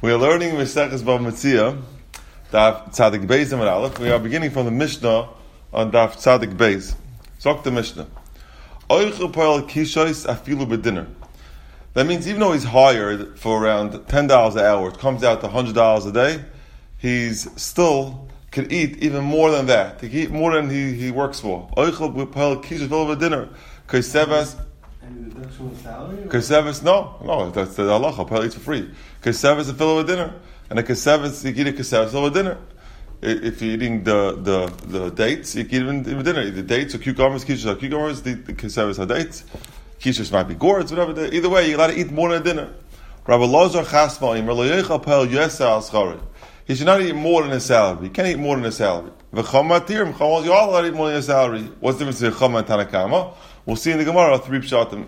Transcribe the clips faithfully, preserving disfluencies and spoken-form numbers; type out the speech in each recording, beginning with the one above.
We are learning Maseches Bava Metzia, Daf Tzadik Beis Amud Aleph. We are beginning from the Mishnah on Daf Tzadik Beis. Talk the Mishnah. Oichel Poel Kishois Afilu B'Dinner. That means even though he's hired for around ten dollars an hour, it comes out to one hundred dollars a day, he's still could eat even more than that. He can eat more than he, he works for. Oichel Poel Kishois Afilu B'Dinner. Kaisevas. Any deduction with salary? Kasevis, no, no, that's the halacha. Probably eats for free. Kasevis a fill of a dinner, and a kasevis you can eat a kasevis fill of a dinner. If you're eating the the, the dates, you can eat even, even dinner. The dates or cucumbers, kishus are cucumbers. The, the kasevis are dates. Kishus might be gourds, whatever. Either way, you're allowed to eat more than a dinner. Rabbi Lazar Chasma Lo Yechal Pel Yesa Al Schari. He should not eat more than his salary. He can't eat more than his salary. V'chamatir Mchamos, you're all allowed to eat more than your salary. What's the difference between Chama and Tanakama? We'll see in the Gemara three pshatim.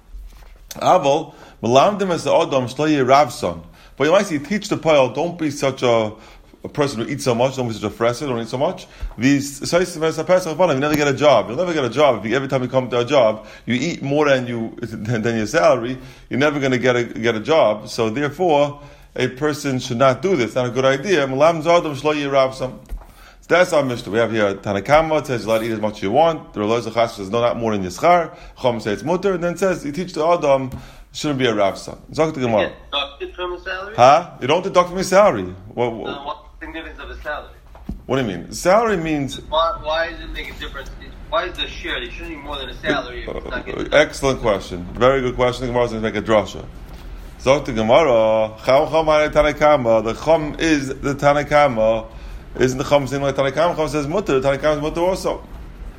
Aval, Melamdim as the Adam Shloye Ravson. But you might see, teach the pile, don't be such a, a person who eats so much, don't be such a fresser, don't eat so much. These you never get a job. You'll never get a job. If you, every time you come to a job, you eat more than you than, than your salary, you're never going to get a get a job. So therefore, a person should not do this. Not a good idea. Melamdim Adam Shloye Ravson. So that's our Mishnah. We have here Tanakama says you're allowed to eat as much as you want. The Reloj Chas says no, not more than Yischar. Chom says it's mutter, and then it says you teach the Adam shouldn't be a Rav son. Zok the Gemara. Deducted from his salary? Huh? You don't deduct from his salary. What, what, so what's the significance of his salary? What do you mean? Salary means. Why, why does it make a difference? Why is the share? He shouldn't eat more than a salary. If it's not getting Excellent question. Very good question. The Gemara is going to make a drasha. Zok the Gemara. Cham Cham Tanakama. The Chum is the Tanakama. Isn't the Chum saying like Tanakam? Chum says mutter. Tanakam is mutter also.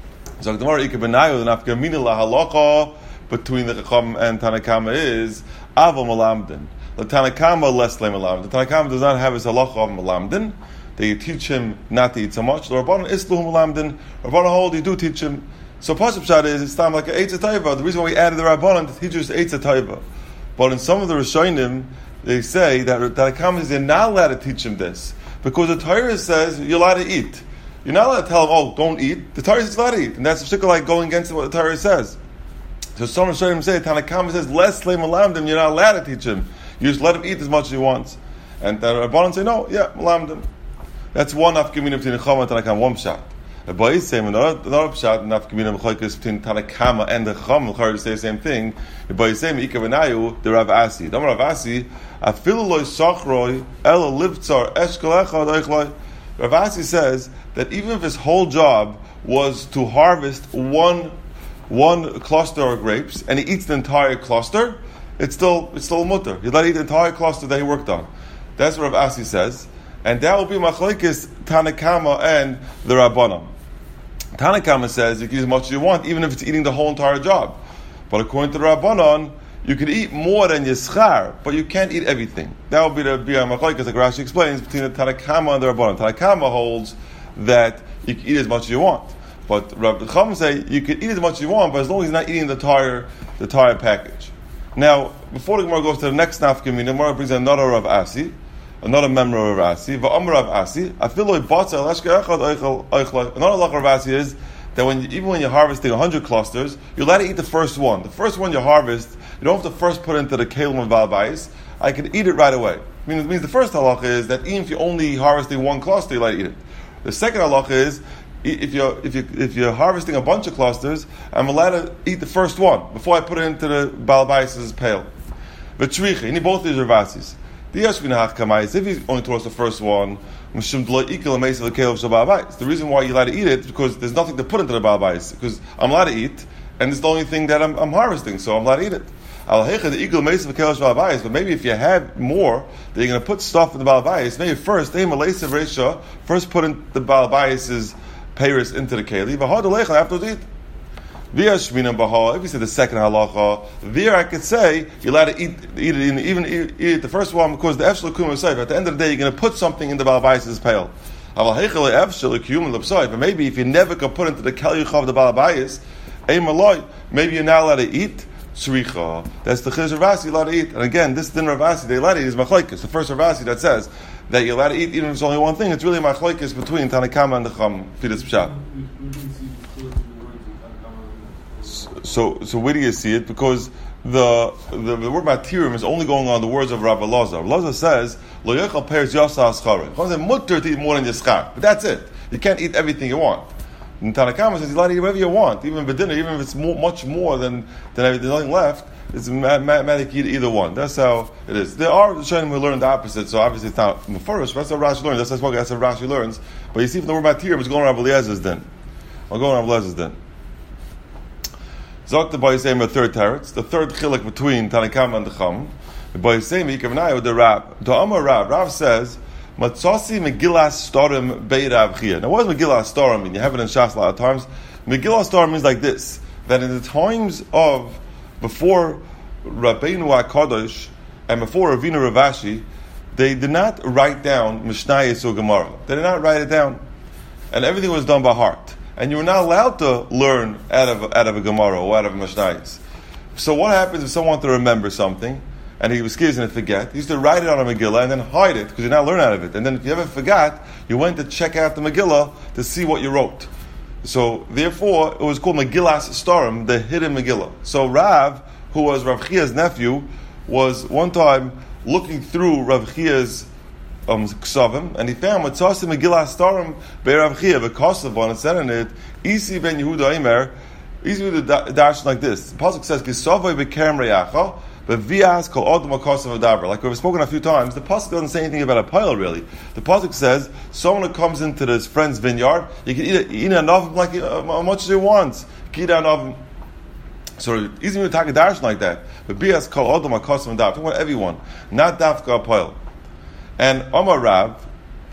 So the Gemara Ike Benayu the Nafkamina La Halacha between the Chum and Tanakama is Aval Malamdin. The Tanakama less than Malamdin. The Tanakama does not have his halacha of Malamdin. They teach him not to eat so much. The Rabbanan Isluhu Malamdin. Rabbanan hold you do teach him. So Pashup Shad is it's time like an Eitz Taiva. The reason why we added the Rabbanan to teach us Eitz Taiva. But in some of the Rishonim they say that Tanakama is not allowed to teach him this. Because the Torah says you're allowed to eat. You're not allowed to tell him, oh, don't eat. The Torah says allowed to eat. And that's particularly like going against what the Torah says. So some Rishonim say, Tanakama says, less slay malamdim, you're not allowed to teach him. You just let him eat as much as he wants. And the Rabbanan say, no, yeah, malamdim. That's one nafkamina between Chama and Tanakama, one pshat. The Ba'is say, another pshat, nafkamina mechokis between Tanakama and the Chama, the Chama say the same thing. The Ba'is say, Me'ika v'nayu, the Rav Asi. The Rav Asi, afilu loy sachroi, ela livtzar, eshkal echad eichloi. Rav Asi says that even if his whole job was to harvest one one cluster of grapes, and he eats the entire cluster, it's still it's still mutter. He'd let eat the entire cluster that he worked on. That's what Rav Asi says, and that will be machlekes Tanakama and the Rabbanan. Tanakama says you can eat as much as you want, even if it's eating the whole entire job. But according to the Rabbanan, you can eat more than Yischar, but you can't eat everything. That will be the Biyah Machlekes, like Rashi explains, between the Tanakama and the Rabbanan. Tanakama holds that you can eat as much as you want. But Rabbi Chacham say you can eat as much as you want, but as long as you're not eating the entire the entire package. Now, before the Gemara goes to the next nafkamina, the Gemara brings another Rav Asi, another member of Rav Asi. V'amar Rav Asi, I feel like batza leshka echad eichel. Another law of Rav Asi is that when you, even when you're harvesting one hundred clusters, you're allowed to eat the first one. The first one you harvest, you don't have to first put it into the kelim of Baal Bayis. I can eat it right away. I mean, it means the first halacha is that even if you're only harvesting one cluster, you're allowed to eat it. The second halacha is if you're if you if you're harvesting a bunch of clusters, I'm allowed to eat the first one before I put it into the Baal Bayis' pail. But shricha, you need both these ravasis. The Yashvina Hachkamais, if he only throws the first one, the reason why you're allowed to eat it is because there's nothing to put into the Baal Bayis. Because I'm allowed to eat, and it's the only thing that I'm, I'm harvesting, so I'm allowed to eat it. But maybe if you have more, that you're going to put stuff in the Baal Bayis, maybe first, first put in the Baal Bayis' payers into the Keli, after to eat. If you say the second halacha, there I could say you're allowed to eat, eat it, in, even eat, eat the first one because the efshel kum l'sayf. At the end of the day, you're going to put something in the Baal Bayis' pail. But maybe if you never can put into the keli of the Baal Bayis, maybe you're not allowed to eat tzricha. That's the chizur Ravasi you're allowed to eat. And again, this din Ravasi they allowed to eat is machlekes. The first Ravasi that says that you're allowed to eat even if it's only one thing. It's really machlekes between Tanakama and the Chum. Fidas Pshat. So, so where do you see it? Because the, the the word matirim is only going on the words of Rabbi Elazar. Rabbi Elazar says, "Lo yechal peres yasa aschara." It says mutter to eat more than your schar, but that's it. You can't eat everything you want. And Tanna Kama says you're allowed to eat whatever you want, even for dinner, even if it's more, much more than than there's nothing left. It's mathematic eat either one. That's how it is. There are Rishonim who learn the opposite, so obviously it's not Mefurish. That's how Rashi learns. That's how that's how Rashi learns. But you see, from the word matirim, it's going on Rabbi Eliezer's then. I'll go on Rabbi Eliezer's then. Zok the Bayisem a third teretz, the third chilek between Tanna Kama and the Chum. The Bayisem Yikavanai with the Rab. The Amar Rab. Rab says, Matzasi Megillas Storim Bei Rav Chia. Now, what does Megillas Storim mean? You have it in Shas a lot of times. Megillas Storim means like this: that in the times of before Rabbeinu HaKadosh and before Ravina Ravashi, they did not write down Mishnayos or Gemara. They did not write it down, and everything was done by heart. And you were not allowed to learn out of out of a Gemara or out of a Mishnayos. So what happens if someone wanted to remember something and he was scared to forget? He used to write it on a Megillah and then hide it because you not learn out of it. And then if you ever forgot, you went to check out the Megillah to see what you wrote. So therefore, it was called Megillas Storim, the hidden Megillah. So Rav, who was Rav Chia's nephew, was one time looking through Rav Chia's um, Ksavim, and he found Matzasi Megillas Storim Bei Rav Chia, the Kosovo, and it said in it, Isi ben Yehuda Eimer, Isi Yehuda dash like this. The pasuk says, Kisavoi bekerem reyacha, but vias kol odom Kosovo davar. Like we've spoken a few times, the pasuk doesn't say anything about a pile really. The pasuk says, someone who comes into his friend's vineyard, you can eat it, eat an oven like uh, how much as he wants. You can eat an oven. So easy to take a dash like that. But bias kol odom Kosovo davar. Talking about everyone, not dafka a pile. And Omar Rav,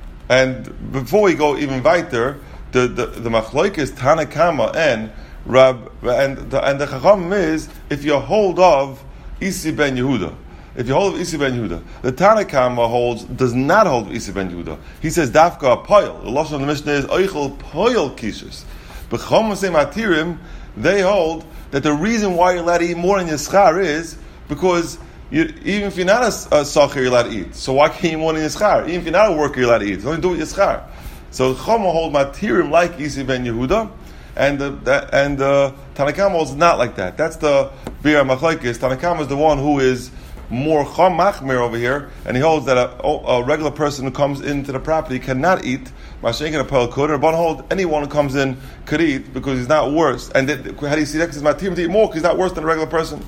and before we go even weiter, the the, the machlok is Tanna Kama and Rab, and the, and the Chacham is if you hold of Isi ben Yehuda, if you hold of Isi ben Yehuda, the Tanna Kama holds does not hold of Isi ben Yehuda. He says Dafka Poil. The lashon of the Mishnah is Oichel Poil Kishus. But Chacham say Matirim, they hold that the reason why you're allowed to eat more in your schar is because You, even if you're not a, a sacher, you're allowed to eat. So why can't you eat more than your schar? Even if you're not a worker, you're allowed to eat. Only do it your schar. So Chama hold matirim like Isi ben Yehuda, and the, the and the Tanna Kama holds not like that. That's the Bir Machlokes. Tanna Kama is the one who is more Cham Machmir over here, and he holds that a, a regular person who comes into the property cannot eat. Mashenkin a pel could, or but hold anyone who comes in could eat because he's not worse. And that, how do you see that? Because matirim to eat more because he's not worse than a regular person.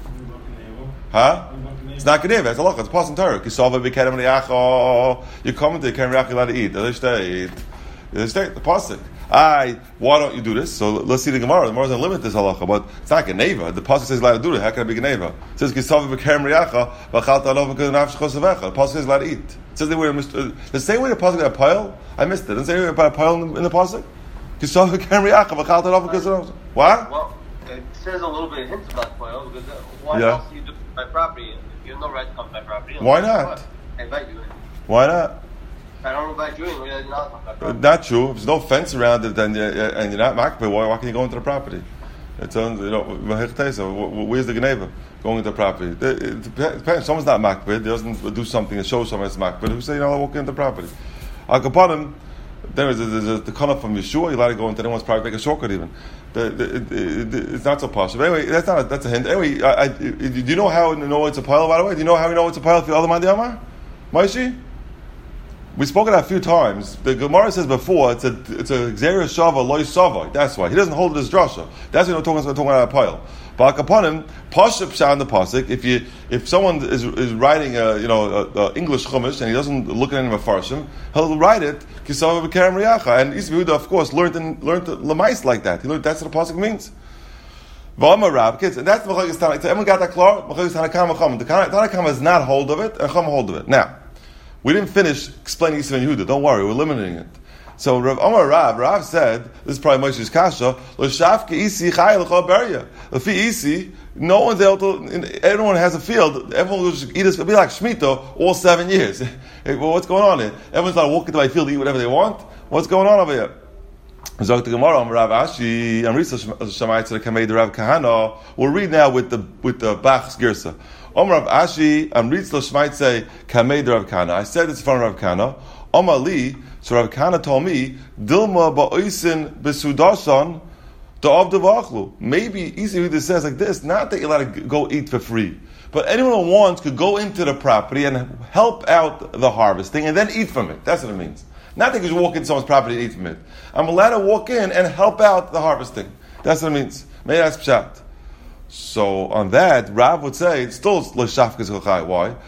Huh? It's not Geneva, it's a loch, it's pas in Torah. You come into the Kerem Reach, you're allowed to eat. They stay, they stay, the pasuk. I, why don't you do this? So let's see the Gemara. The Gemara doesn't limit this halacha, but it's not Geneva. The pasuk says allowed to do it. How can it be Geneva? It says Kisava b'Kerem Reacha, v'chalta alov b'Kerem Nafsh Chosavecha. The pasuk says allowed to eat. It says they were the same way the pasuk had a pile. I missed it. Doesn't say about a pile in the, in the pasuk. Kisava b'Kerem Reacha, v'chalta alov b'Kerem Nafsh. What? Well, it says a little bit of hints about pile because why yeah. else do you do my property? You have no right to come to my property. Why not? I invite you in. Why not? I don't invite you in. You're not come to my property. Not true. If there's no fence around it, then uh, and you're not makbid, why, why can you go into the property? It's on, you know, where's the Geneva going into the property? It, it depends. Someone's not makbid, doesn't do something that shows someone it's makbid. Who say you know I'll walk into the property? Al Kapanim, there is the the kana from Yeshua. You're allowed to go into anyone's property, make a shortcut even. The, the, the, the, it's not so possible. Anyway, that's not a, that's a hint. Anyway, I, I, do you know how you know it's a pile? By the way, do you know how you know it's a pile? If you're other man the Amar, Maishi. We spoke about it a few times. The Gemara says before it's a it's a Xeris Shava Loy Sava. That's why he doesn't hold it as drasha. That's what we're talking about. Talking about a pile. But upon him, Pashup Shan the pasuk. If you if someone is is writing a you know a, a English chumash and he doesn't look at any mafarshim, he'll write it Kisava b'Kerem Reacha. And Isi Yehuda, of course, learned in, learned lemais like that. He learned that's what the pasuk means. V'amar Rab, kids, and that's the Machlokes Tanna. So everyone got that clear. Machlokes Tanna Kama Chum. The Tanna Kama is not hold of it, and Chum hold of it. Now, we didn't finish explaining Isi ben Yehuda. Don't worry, we're eliminating it. So Rav Amar Rav, Rav said, this is probably Moshe's Kasha, L'shafke isi chay l'chol beria. L'fi isi, no one's able to, everyone has a field, everyone will just eat, it'll be like Shemitah all seven years. Well, what's going on here? Everyone's not walking to my field to eat whatever they want. What's going on over here? Zok the Gemara, Rav Ashi, Amrisa Shamayt to the Kamei Rav Kahana. We'll read now with the with the Bach's Girsa. Om Rav Ashi, Amrisa Shamayt say Kamei Rav Kahana. I said this in front of Rav Kahana. Om Ali, so Rav Kahana told me, Dilma ba'oisin besudasan The of the vachlu. Maybe Isi Yehuda says like this, not that you're allowed to go eat for free, but anyone who wants could go into the property and help out the harvesting and then eat from it. That's what it means. Not that you just walk into someone's property and eat from it. I'm allowed to walk in and help out the harvesting. That's what it means. Maybe that's pshat. So on that, Rav would say it's still l'shafkas chachai. Why?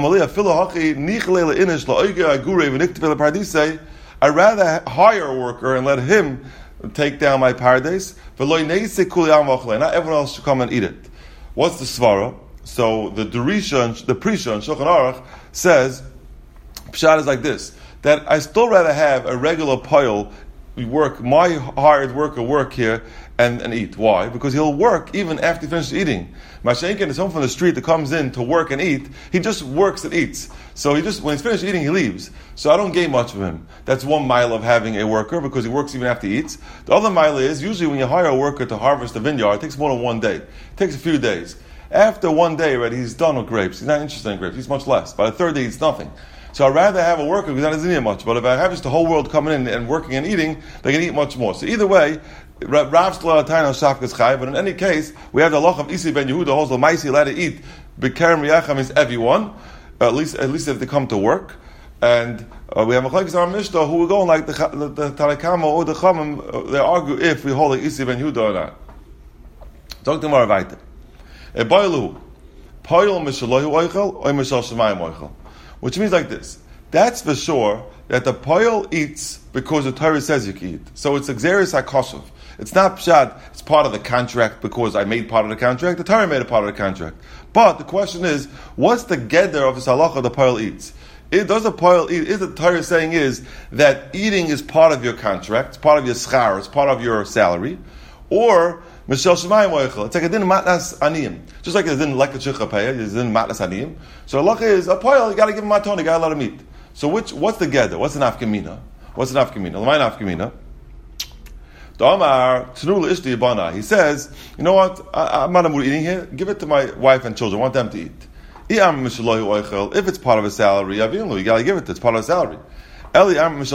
I'd rather hire a worker and let him take down my paradise. Not everyone else should come and eat it. What's the svara? So the Durisha, the Prisha, and Shulchan Aruch says, pshat is like this, that I still rather have a regular pile work, my hired worker work here and, and eat. Why? Because he'll work even after he finishes eating. Mashenkin is someone from the street that comes in to work and eat. He just works and eats. So he just, when he's finished eating, he leaves. So I don't gain much from him. That's one mile of having a worker because he works even after he eats. The other mile is, usually when you hire a worker to harvest a vineyard, it takes more than one day. It takes a few days. After one day already, he's done with grapes. He's not interested in grapes. He's much less. By the third day, he's nothing. So I'd rather have a worker because that doesn't eat much. But if I have just the whole world coming in and working and eating, they can eat much more. So either way, Rav still on Shafkas Chai, but in any case, we have the loch of Isi ben Yehuda holds the Maisi allowed to eat. B'kerem Riacha means everyone, at least at least if they come to work. And uh, we have a Chalekes our Mishnah who are going like the the, the Tanakama or the Chamim. Uh, they argue if we hold like Isi ben Yehuda or not. Talk to more about it. A boilu, poil mishalohu oichel or mishal shemayim oichel, which means like this. That's for sure that the poil eats because the Torah says you can eat. So it's exeris hakoshev. It's not pshat, it's part of the contract because I made part of the contract. The Torah made a part of the contract. But the question is, what's the gedder of this halacha the poil eats? It, does the poil eat? Is the Torah saying is that eating is part of your contract, it's part of your schar, it's part of your salary, or Mishal Shemayim Oichel. It's like a din matnas aniyim. Just like a din like a chichapaya, it's a din matnas aniyim. So halacha is a poil, you got to give him maton, you got to let him eat. So which what's the gedder? What's the nafkamina? What's the nafkamina? L'may nafkamina. The Omar Tnul Ishti Yibana. He says, you know what? I, I'm not a mood eating here. Give it to my wife and children. I want them to eat. If it's part of a salary, you got to give it. It's part of a salary. But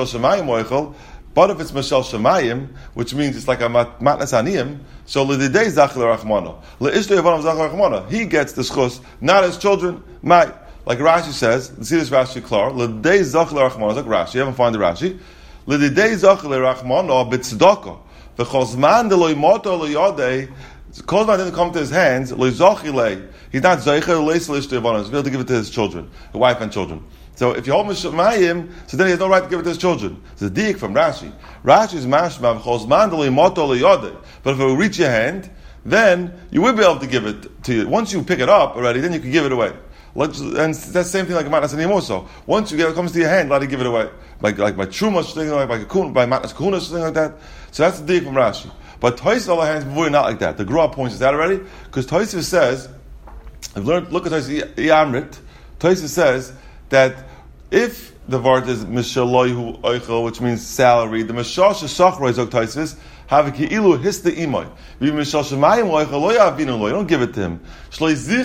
if it's Mishal Shemayim, which means it's like a matnas aniyim, so l'didei zach l'rachmana. L'ishto yavanim zach l'rachmana. He gets the schus, not his children. My, like Rashi says, see this Rashi klar, l'didei zach l'rachmana, like Rashi, you haven't found the Rashi. L'didei zach l'rachmana b'tzedakah. V'chozman de loymoto loyodei, Kozman didn't come to his hands, loyzochilei. He's not zeicher leis l'ishto yavanim. He's able to give it to his children, the wife and children. So if you hold Mishamayim, so then he has no right to give it to his children. It's a diik from Rashi. Rashi's mashma v'chozman de loymoto loyodei. But if it will reach your hand, then you will be able to give it to you. Once you pick it up already, then you can give it away. And that's the same thing like Matnas Aniyim also. Once you get it comes to your hand, let it give it away. Like like by Truma, something like by Kakun, by Matnas Kahuna, something like that. So that's the deal from Rashi. But Tosfos on the other hand is not like that. The Gra points this out already, because Tosfos says, I've learned, look at Tosfos Yamrit, Tosfos says that if the word is Mishaloihu Oichel, which means salary, the Mishal Shachroy Zog Tosfos, have a ki'ilu hista imoy. You don't give it to him. The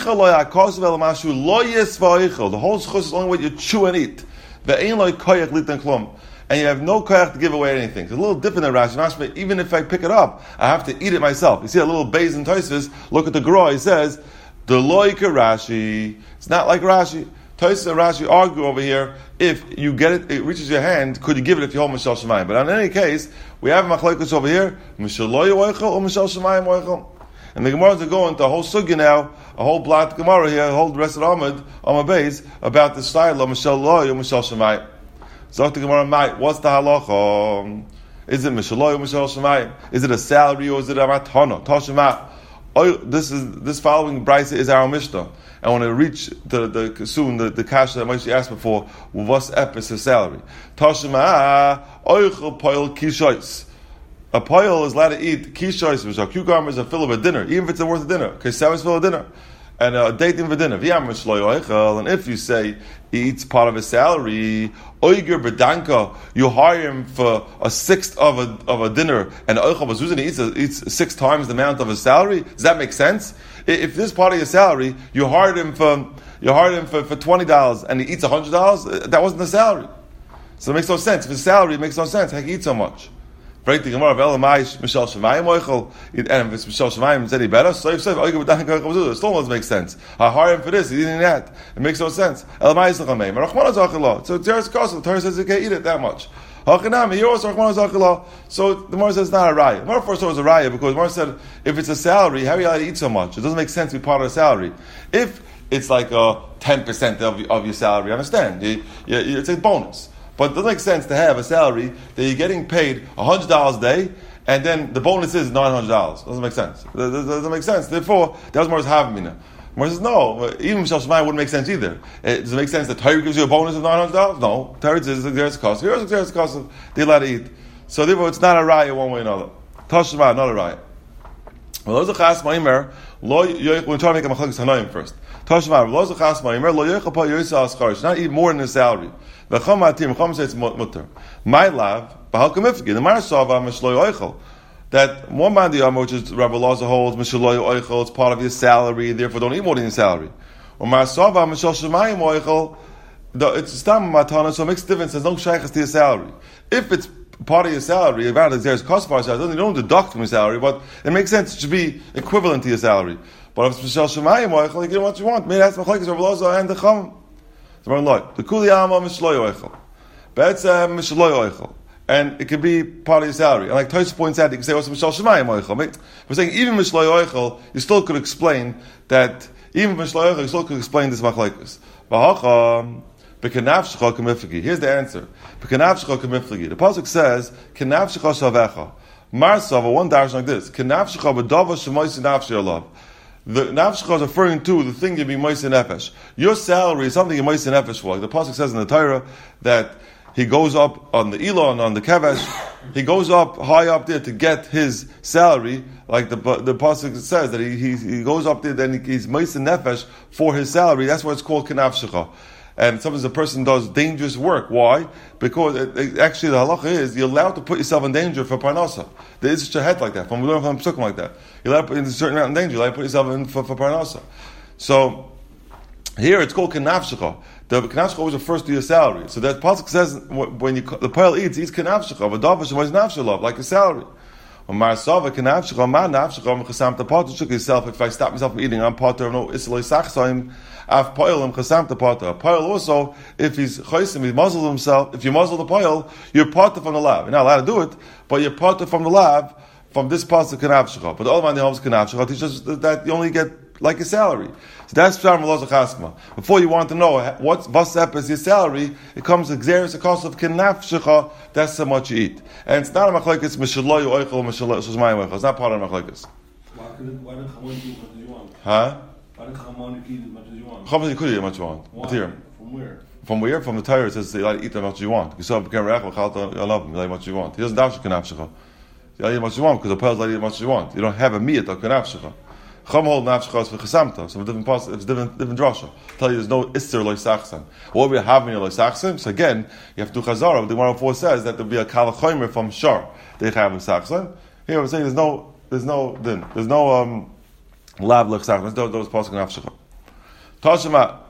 whole schus is only what you chew and eat. And you have no koyach to give away anything. It's a little different than Rashi. Even if I pick it up, I have to eat it myself. You see that little base in Tosfos, look at the Gra, he says, the loika Rashi. It's not like Rashi. Tosfos and Rashi argue over here, if you get it, it reaches your hand, could you give it if you hold Mishal Shemayim? But in any case, we have Machlokes over here, Mishal Loya Oichel or Mishal Shemayim Oichel. And the Gemara is going to a whole sugya now, a whole blot Gemara here, a whole rest of Ahmed, on my base, about the style of Mishal Loya or Mishal Shemayim. So the Gemara, what's the halacha? Is it Mishal Loya or Mishal Shemayim? Is it a salary or is it a matana? Toshima. This is this following brisa is our Mishnah. And when it reach the the soon the, the kasha that Moshe asked before, what's epis his salary? Tashma oichel poil kishois. A poil is allowed to eat kishois, which are cucumbers, a fill of a dinner, even if it's worth a dinner. Okay, seven's fill of dinner, and a date in for dinner. And if you say he eats part of his salary, oiger bedanka, you hire him for a sixth of a of a dinner, and oichel bazuzin eats eats six times the amount of his salary. Does that make sense? If this part of your salary, you hired him for you hired him for, for twenty dollars and he eats a hundred dollars, that wasn't the salary. So it makes no sense. If his salary, it makes no sense. How can he eat so much? Break the Gemara of Elamai Mishal Shemayim Oichel, and if it's Mishal Shemayim, it's any better. So if so, it still doesn't make sense. I hire him for this, he's eating that. It makes no sense. Elamai is Lechamei, Rachmana Zachillah. So Teres Kosel, the Torah says you can't eat it that much. Hachanami, here also Rachmana Zachillah. So the Gemara says it's not a raya. The Gemara first thought it was a raya because the Gemara said if it's a salary, how are you allowed to eat so much? It doesn't make sense to be part of the salary. If it's like a ten percent of of your salary, I understand. You, you, it's a bonus. But it doesn't make sense to have a salary that you're getting paid one hundred dollars a day, and then the bonus is nine hundred dollars. Doesn't make sense. It doesn't make sense. Therefore, that was Morris Havamina. Morris says, no, even Mishal Shemayim wouldn't make sense either. It, does it make sense that Torah gives you a bonus of nine hundred dollars? No. Torah says there's a cost. Here's a cost of they're allowed to eat. So therefore, it's not a raya one way or another. Tashma, not a raya. Well, those are chas ma'imer. We're trying to make a machlokes hanoim first. Tashma, those are chas ma'imer. Lo yochel pa yoysa aschar. Should not eat more than his salary. V'chom atim, v'chom says it's mutter. My love, b'hal kamifki. The Mar Sava mishloy oichel. That one man the which is Rabbi Lazar holds mishloy oichel. It's part of your salary. Therefore, don't eat more than your salary. Or Mar Sava mishal shemayim oichel. It's stam matana, so it makes a difference. There's no shaykhs to your salary. If it's part of your salary, if there's cost for your salary, you don't deduct from your salary, but it makes sense. It should be equivalent to your salary. But if it's mishal shemayim oichel, you get what you want. Maybe that's machlokes Rabbi Lazar and the chum. The kuli ama mishloy oichel, betzem mishloy oichel, and it could be part of your salary. And like Tosfos points out, you can say also mishal shemayim oichel. We're saying even mishloy oichel, you still could explain that even mishloy oichel, you still could explain this machlokes. V'hacham bekanavshecha kamiflagi. Here's the answer. Bekanavshecha kamiflagi. The pasuk says kanavshecha shavecha. Marsava one dash like this. Kanavshecha b'dava shemoysi nafshi alav. The nafshecha is referring to the thing you be moisen nefesh. Your salary is something you moisen nefesh for. Like the pasuk says in the Torah that he goes up on the Elon, on the Kevesh, he goes up high up there to get his salary. Like the the pasuk says that he he, he goes up there, then he's moisen nefesh for his salary. That's why it's called kanavshecha. And sometimes a person does dangerous work. Why? Because it, it, actually the halacha is you're allowed to put yourself in danger for parnasa. There is a head like that. From we learn from psukim like that. You're allowed to put in a certain amount of danger. You're allowed to put yourself in for, for parnasa. So here it's called kanavshecha. The kanavshecha always refers to your salary. So that pasuk says when you, the pearl eats, he eats kanavshecha. But davash was nafshelov, like a salary. If I stop myself from eating, I'm potter. No, it's like sachsaim. I've poil him chasam the potter. Poil also, if he's chaysim, he muzzles himself. If you muzzle the poil, you're potter from the lab. You're not allowed to do it, but you're potter from the lab from this part of kanavshecha. But all of the homes kanavshecha teaches that you only get like a salary. So that's Pshar Meloz Chasma. Before you want to know what's Vasep is your salary, it comes to Xeris, the cost of Kinafshecha, that's how much you eat. And it's not a machlekes, Mishaloy Oichel, Mishaloy Shuzmayim Oichel. It's not part of the machlekes. Why did Chamon eat as much as you want? Huh? Why did Chamon eat as much as you want? Chamon could eat as much as you want. Why? From where? From where? From the Torah, it says you like to eat as much as you want. You saw B'kem Re'ach, V'chal I love him, you like as much as you want. He doesn't dash Kinafshecha. You like as much as you want, because the Pearl is like as much as you want. You don't have a meat of Kinafshecha. Chum hold nafshecha for chesamta. So different parts, it's different different drasha. Tell you there's no ister loy sachsan. What we have in loy sachsan. So again, you have to do chazara. The Gemara four says that there'll be a kalachomer from shar. They have a sachsan. Here we're saying there's no there's no din. There's no um lab loy sachsan. Those those parts of nafshecha. Tashema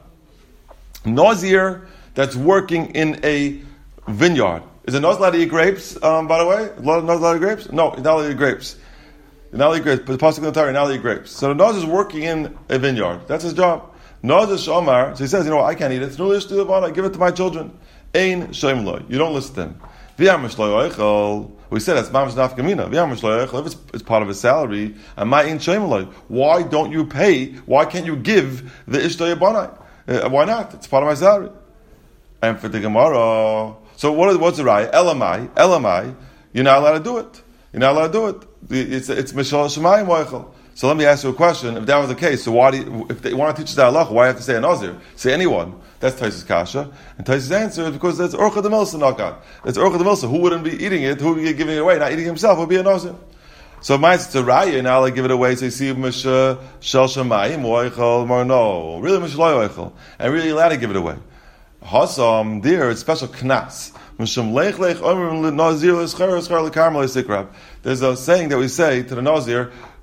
nazir that's working in a vineyard. Is it not allowed to eat grapes? Um, by the way, not allowed to eat grapes? No, he's not allowed to eat grapes. Now eat grapes, but the pasuk in the Torah now eat grapes. So the Naz is working in a vineyard. That's his job. Naz is Shomar. So he says, you know what, I can't eat it. It's no lish to the I give it to my children. Ein shem loy. You don't listen to them. V'yam shloy oichel. We said that's mamash nafkamina. V'yam shloy oichel. If it's, it's part of his salary, and my ein shem loy. Why don't you pay? Why can't you give the ishtoy abanai? Uh, why not? It's part of my salary. And for the Gemara, so what is, what's the right? Elamai, Elamai. You're not allowed to do it. You're not allowed to do it. It's it's Mishal Shemayim Oichel. So let me ask you a question. If that was the case, so why do you, if they want to teach us that halacha, why do you have to say a nazir? Say anyone. That's Taisus Kasha. And Taisus' answer is because that's Orcha de Milsa Nakan. That's Orcha de Milsa. Who wouldn't be eating it? Who would be giving it away? Not eating himself would be a nazir. So it might say Raya, now I give it away. So you see Mishal Shemayim Oichel, more no. Really Mishal Oichel. And really allowed to give it away. Hasam, there, it's special knas. There's a saying that we say to the Nazir,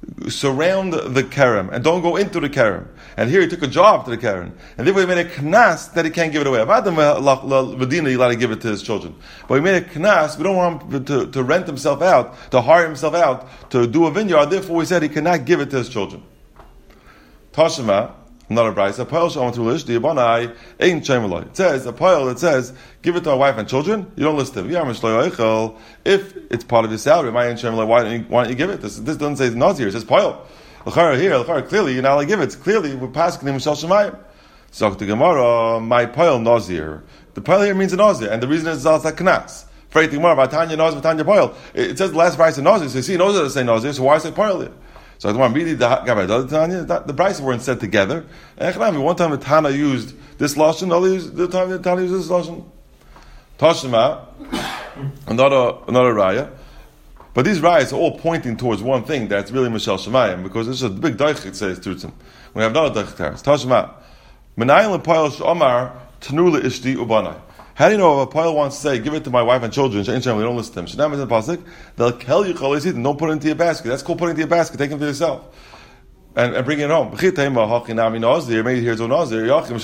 surround the kerem and don't go into the kerem. And here he took a job to the kerem, and therefore he made a knas that he can't give it away. Adam Medina, he allowed to give it to his children, but he made a knas. We don't want him to, to rent himself out, to hire himself out to do a vineyard. Therefore, we said he cannot give it to his children. Tashema, another brayse. A pile shall to list the abanai ain't shemeloi. It says a pile that says give it to our wife and children. You don't list them. If it's part of your salary, my ain't shemeloi. Why don't you why don't you give it? This this doesn't say nazir. It says pile. L'chara here, l'chara clearly you're not allowed to give it. It's clearly we're passing him shel shemayim. So the Gemara, my pile nazir. The pile here means a nazir, and the reason is it's like knas. Freit the Gemara, Vatanya nazir, Vatanya pile. It says the last brayse nazir. So you see, nazir doesn't say nazir. So why say pile here? So the one really the the brayse weren't said together. And one time the Tana used this lashon, the other used the time the Tana used this lashon. Tashema, another another raya. But these rayas are all pointing towards one thing that's really Mishal Shemayim, because this is a big doich it says to them. We have another doich there. Tashema, Menayim lePayil Shomar Tanula Ishti Ubanai. How do you know if a pile wants to say, give it to my wife and children, we don't listen to them. Shadam is in the pasuk. They'll kill you, don't put it into your basket. That's called put it into your basket. Take them for yourself. And, and bring it home. Maybe here's a nazir.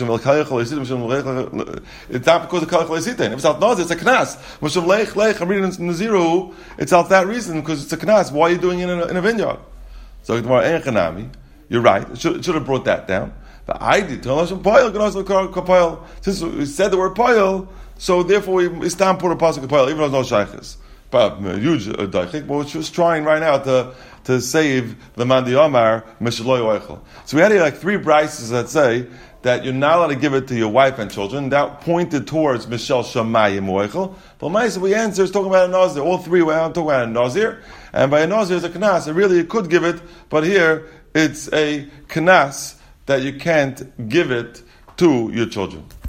It's not because of kal chaleisitain. If it's out nazir, it's a knas. I'm reading in Naziru. It's out that reason because it's a knas. Why are you doing it in a, in a vineyard? So you're right. It should, it should have brought that down. But I did tell us pile. Since we said the word pile, so therefore we it's time put a pasuk pile, even though there's no shaykhis. But huge uh, daichik. But we're just trying right now to to save the mandi omar mishloi oichel. So we had here like three brayses that say that you're not allowed to give it to your wife and children. That pointed towards mishal shamayim oichel. But Maisa, we answer is talking about a nazir. All three we're talking about a nazir, and by a nazir is a knas. And really, you could give it, but here it's a knas that you can't give it to your children.